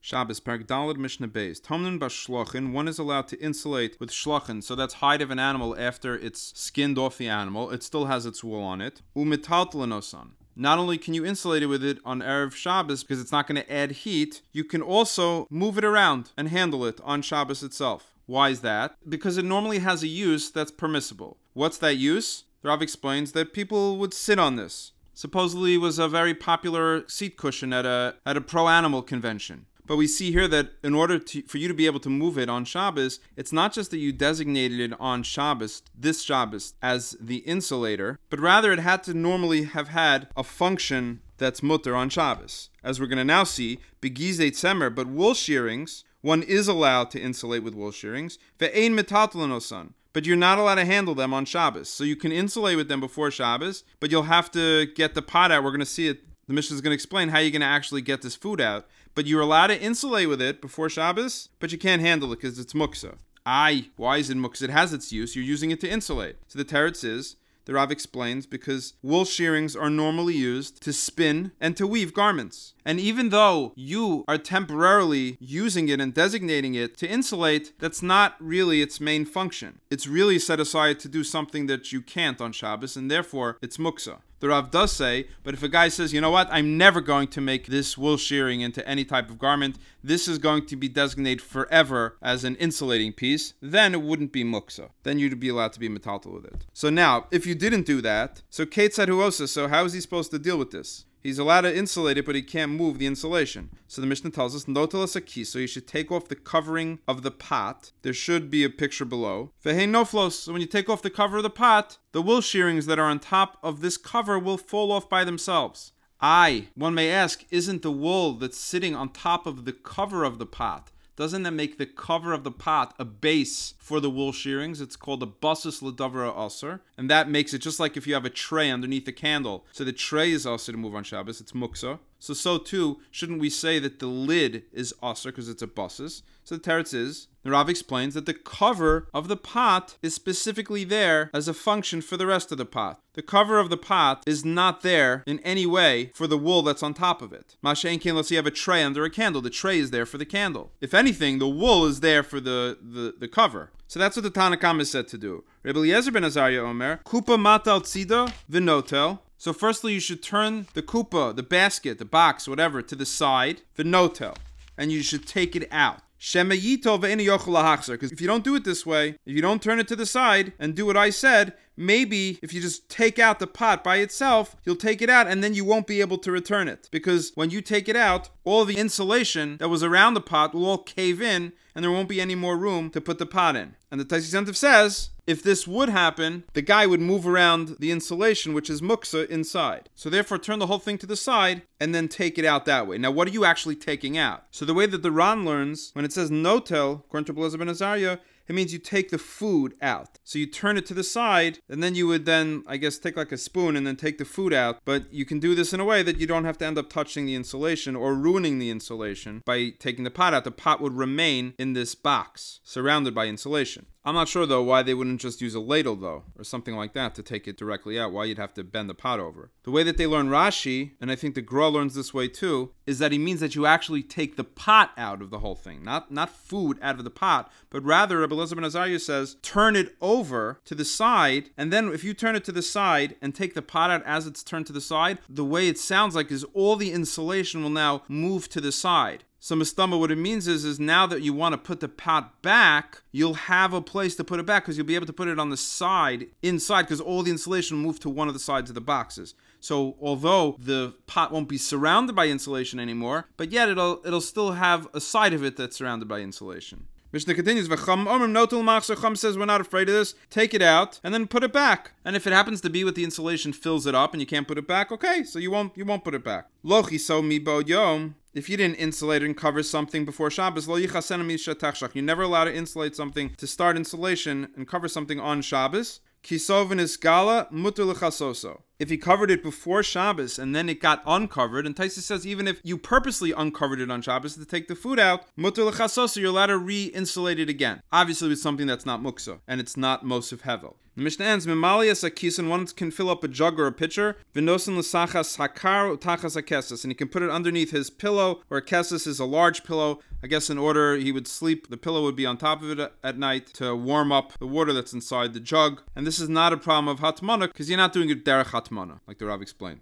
Shabbos, Perek Daled, Mishnah Beis. Tomnin b'shlochin, one is allowed to insulate with shlochin, so that's hide of an animal after it's skinned off the animal. It still has its wool on it. U'metaltelenosan. Not only can you insulate it with it on Erev Shabbos because it's not going to add heat, you can also move it around and handle it on Shabbos itself. Why is that? Because it normally has a use that's permissible. What's that use? The Rav explains that people would sit on this. Supposedly it was a very popular seat cushion at a pro-animal convention. But we see here that in order for you to be able to move it on Shabbos, it's not just that you designated it on Shabbos, this Shabbos, as the insulator, but rather it had to normally have had a function that's mutter on Shabbos. As we're going to now see, begizei tzemer, but wool shearings, one is allowed to insulate with wool shearings, ve'ein metattelenosan, but you're not allowed to handle them on Shabbos. So you can insulate with them before Shabbos, but you'll have to get the pot out. We're going to see it. The Mishnah is going to explain how you're going to actually get this food out. But you're allowed to insulate with it before Shabbos, but you can't handle it because it's muksa. Why is it muksa? It has its use. You're using it to insulate. So the teretz is, the Rav explains, because wool shearings are normally used to spin and to weave garments. And even though you are temporarily using it and designating it to insulate, that's not really its main function. It's really set aside to do something that you can't on Shabbos, and therefore it's muksa. The Rav does say, but if a guy says, you know what, I'm never going to make this wool shearing into any type of garment, this is going to be designated forever as an insulating piece, then it wouldn't be muksa. Then you'd be allowed to be metaltal with it. So now, if you didn't do that, so Ketzad Huosa, so how is he supposed to deal with this? He's allowed to insulate it, but he can't move the insulation. So the Mishnah tells us, Notelas aki, so you should take off the covering of the pot. There should be a picture below. Ve'hei noflos, so when you take off the cover of the pot, the wool shearings that are on top of this cover will fall off by themselves. One may ask, isn't the wool that's sitting on top of the cover of the pot, doesn't that make the cover of the pot a base for the wool shearings? It's called a basis l'davra aser, and that makes it just like if you have a tray underneath a candle. So the tray is aser to move on Shabbos, it's muksa. So too, shouldn't we say that the lid is aser because it's a basis? So the teretz is, the Rav explains that the cover of the pot is specifically there as a function for the rest of the pot. The cover of the pot is not there in any way for the wool that's on top of it. Masha'enkin, let's say you have a tray under a candle. The tray is there for the candle. If anything, the wool is there for the cover. So that's what the Tanna Kama is said to do. Rebbe Eliezer ben Azariah Omer, kupa matal tzida v'notel. So firstly, you should turn the kupa, the basket, the box, whatever, to the side, v'notel, and you should take it out. Because if you don't do it this way, if you don't turn it to the side and do what I said, maybe if you just take out the pot by itself, you'll take it out and then you won't be able to return it. Because when you take it out, all the insulation that was around the pot will all cave in and there won't be any more room to put the pot in. And the Taisei Sentiv says, if this would happen, the guy would move around the insulation, which is muksa, inside. So therefore, turn the whole thing to the side and then take it out that way. Now, what are you actually taking out? So the way that the Ran learns, when it says notel, according to Eliezer ben Azariah, it means you take the food out. So you turn it to the side, and then you would then, I guess, take like a spoon and then take the food out. But you can do this in a way that you don't have to end up touching the insulation or ruining the insulation by taking the pot out. The pot would remain in this box, surrounded by insulation. I'm not sure, though, why they wouldn't just use a ladle, though, or something like that to take it directly out, why you'd have to bend the pot over. The way that they learn Rashi, and I think the Gra learns this way too, is that he means that you actually take the pot out of the whole thing, not food out of the pot, but rather, Rebbe Eliezer ben Azariah says, turn it over to the side, and then if you turn it to the side and take the pot out as it's turned to the side, the way it sounds like is all the insulation will now move to the side. So Mistama, what it means is now that you want to put the pot back, you'll have a place to put it back because you'll be able to put it on the side, inside, because all the insulation will move to one of the sides of the boxes. So although the pot won't be surrounded by insulation anymore, but yet it'll still have a side of it that's surrounded by insulation. Mishnah continues, Chum says we're not afraid of this, take it out and then put it back. And if it happens to be with the insulation fills it up and you can't put it back, okay, so you won't put it back. Lochi so mi bod yom. If you didn't insulate and cover something before Shabbos, you're never allowed to insulate something to start insulation and cover something on Shabbos. Kisovin is gala mutter l'chasoso. if he covered it before Shabbos and then it got uncovered, and Taisa says even if you purposely uncovered it on Shabbos to take the food out, mutter l'chasosa, you're allowed to re-insulate it again. Obviously with something that's not muksa, and it's not mosif hevel. The Mishnah ends, Memalias akisan, one can fill up a jug or a pitcher, v'nosin l'sachas hakar utachas hakesas, and he can put it underneath his pillow, or a kesas is a large pillow. I guess in order he would sleep, the pillow would be on top of it at night to warm up the water that's inside the jug. And this is not a problem of hatmana, because you're not doing it derech hatmana, like the Rav explained.